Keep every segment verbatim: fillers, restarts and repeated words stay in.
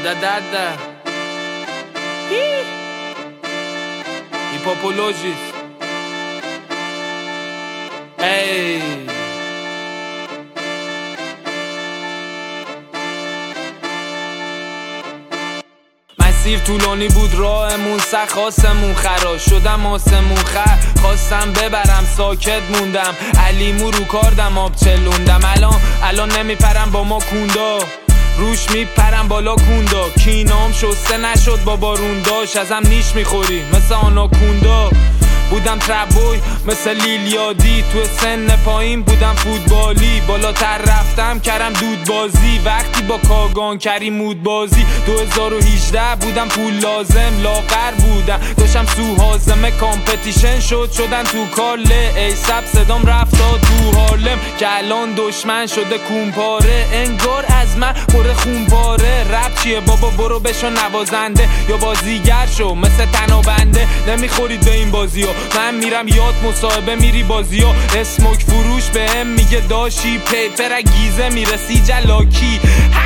da da da Hippopologis. Ey مسیر طولانی بود راهمون سخت خواستمون خراش شدم آسمون خر خواستم ببرم ساکت موندم علیمو رو کاردم آب چلوندم الان الان نمیپرم با ما کوندا روش میپرم بالا کوندا کینام شسته نشد با بارون داشت ازم نیش میخوری مثل آناکوندا بودم تربوی مثل لیلیادی تو سن پایین بودم فوتبالی بالاتر رفتم کردم دود بازی وقتی با کاگان کری مود بازی دو هزار و هجده بودم پول لازم لاغر بودم داشتم سو حازمه کامپتیشن شد شدن تو کاله ای سب صدام رفتا تو هارلم که الان دشمن شده کونپاره انگار از من خوره خونپاره رپ چیه بابا برو بشو نوازنده یا بازیگر شو مثل تنابنده نمیخورید به این بازی ها من میرم یاد مصاحبه میری بازی ها اسموک فروش به هم میگه داشی پیپر گیزه میرسی جلاکی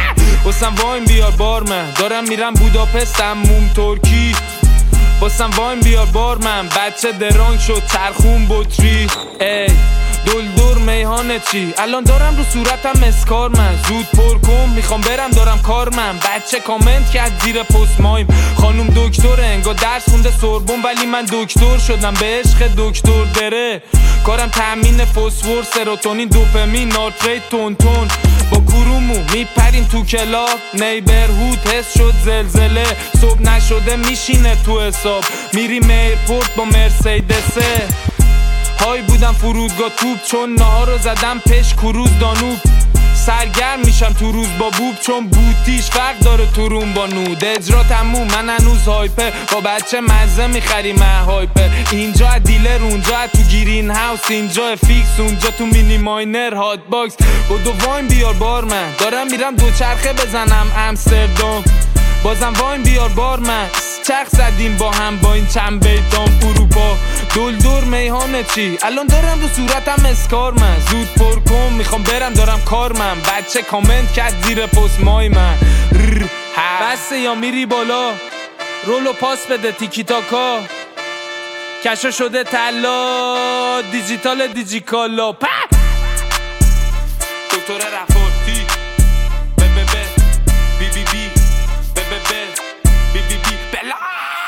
باسم وایم بیار بارمن دارم میرم بوداپست موم ترکی باسم وایم بیار بارمن بچه درانگ شد چرخون بطری ای دلدور میهانه چی الان دارم رو صورتم اسکار من زود پر کن میخوام برم دارم کار من بچه کامنت کرد زیر پست مایم خانوم دکتره انگار درس خونده سوربن ولی من دکتر شدم به عشق دکتر دره کارم تامین فسفر سروتونین دوپامین ناتریت تون تون با کرومو میپریم تو کلاب نیبرهود حس شد زلزله صبح نشده میشینه تو حساب میریم ایرپورت با مرسیدسه های بودم فرودگاه توپ چون نهار رو زدم پش کروز دانوب سرگرم میشم تو روز با بوب چون بوتیش فرق داره تو روم با نود اجرا تموم من هنوز هایپر با بچه مزه میخری من هایپر اینجا دیلر اونجا تو گیرین هاوس اینجا فیکس اونجا تو مینی ماینر هات باکس بدو واین بیار بارمن دارم میرم دو چرخه بزنم امستردام بازم واین بیار بارمن چرخ زدیم با هم با این چند بیتام اروپا دلدور میهانه چی الان دارم رو صورتم اسکار من زود پر کن میخوام برم دارم کار من بچه کامنت کرد زیر پست مای من بسته یا میری بالا رولو پاس بده تیکی تاکا کشا شده تلا دیجیتال دیجیکالا دکتر رفارتی به به به بی بی بی به به به بی بی بی بلا